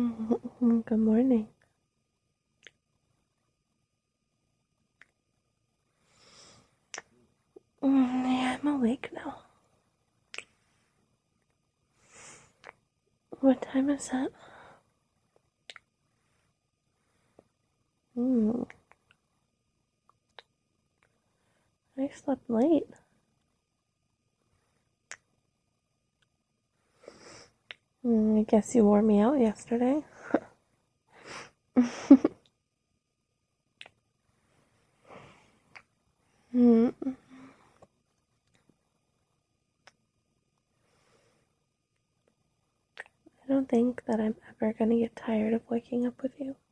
Good morning. Yeah, I'm awake now. What time is it? I slept late. I guess you wore me out yesterday. I don't think that I'm ever gonna get tired of waking up with you.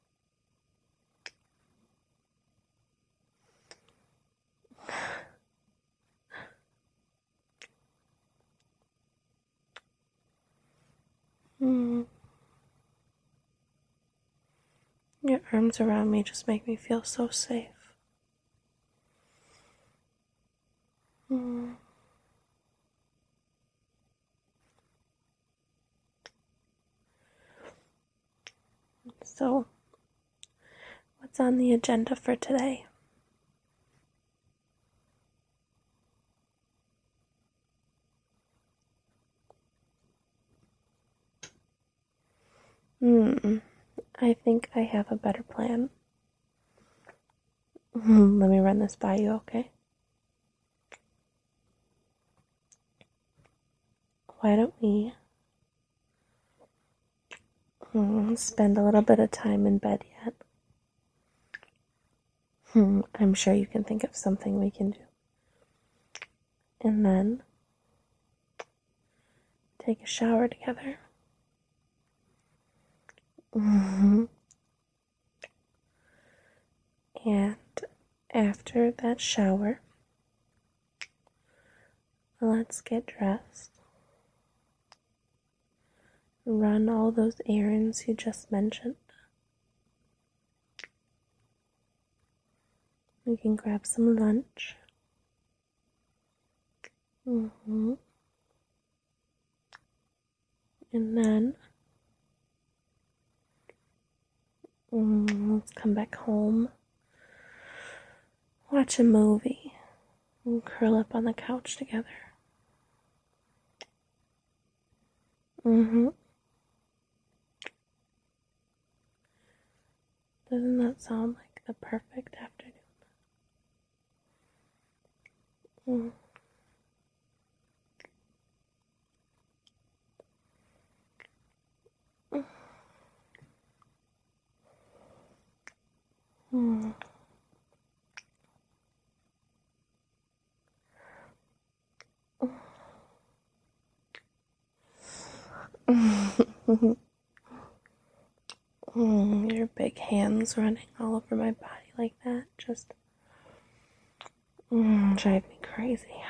Your arms around me just make me feel so safe. So, what's on the agenda for today? I think I have a better plan. Let me run this by you, okay? Why don't we spend a little bit of time in bed yet? I'm sure you can think of something we can do. And then take a shower together. And after that shower, let's get dressed. Run all those errands you just mentioned. We can grab some lunch. And then let's come back home, watch a movie, and curl up on the couch together. Doesn't that sound like the perfect afternoon? Your big hands running all over my body like that just drive me crazy.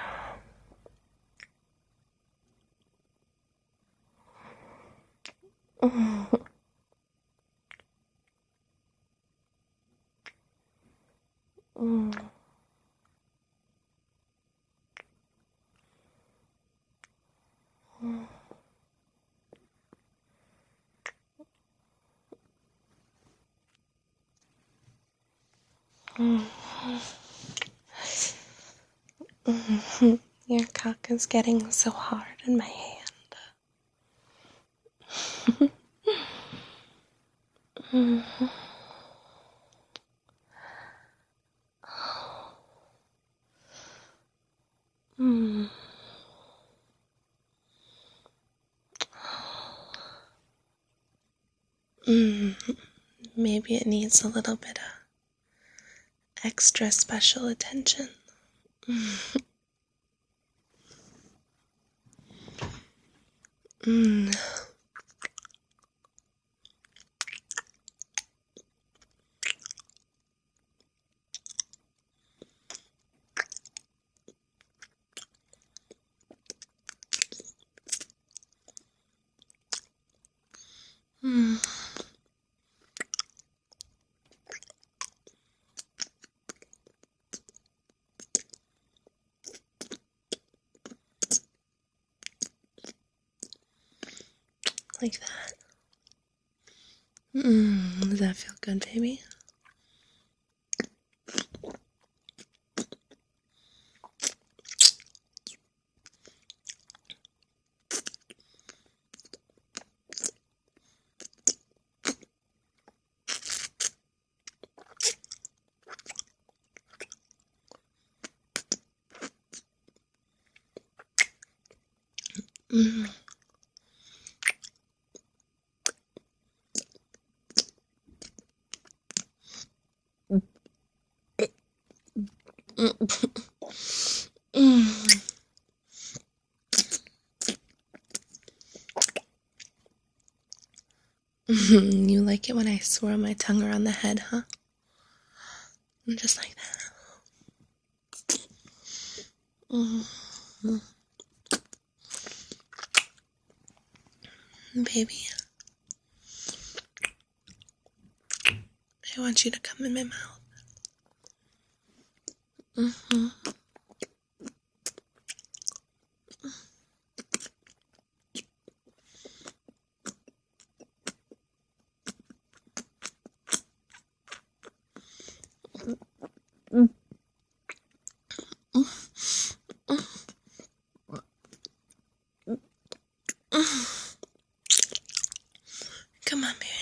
Your cock is getting so hard in my hand. Maybe it needs a little bit of extra special attention. Like that. Does that feel good, baby? You like it when I swirl my tongue around the head, huh? Just like that. Baby, I want you to come in my mouth. Come on, baby.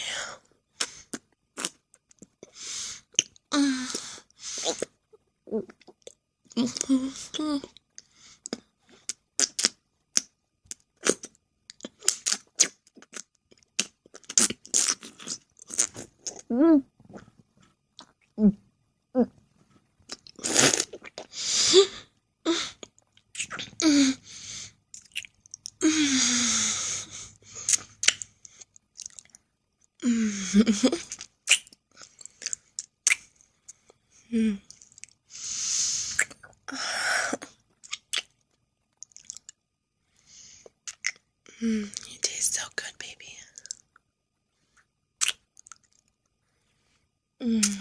You taste so good, baby.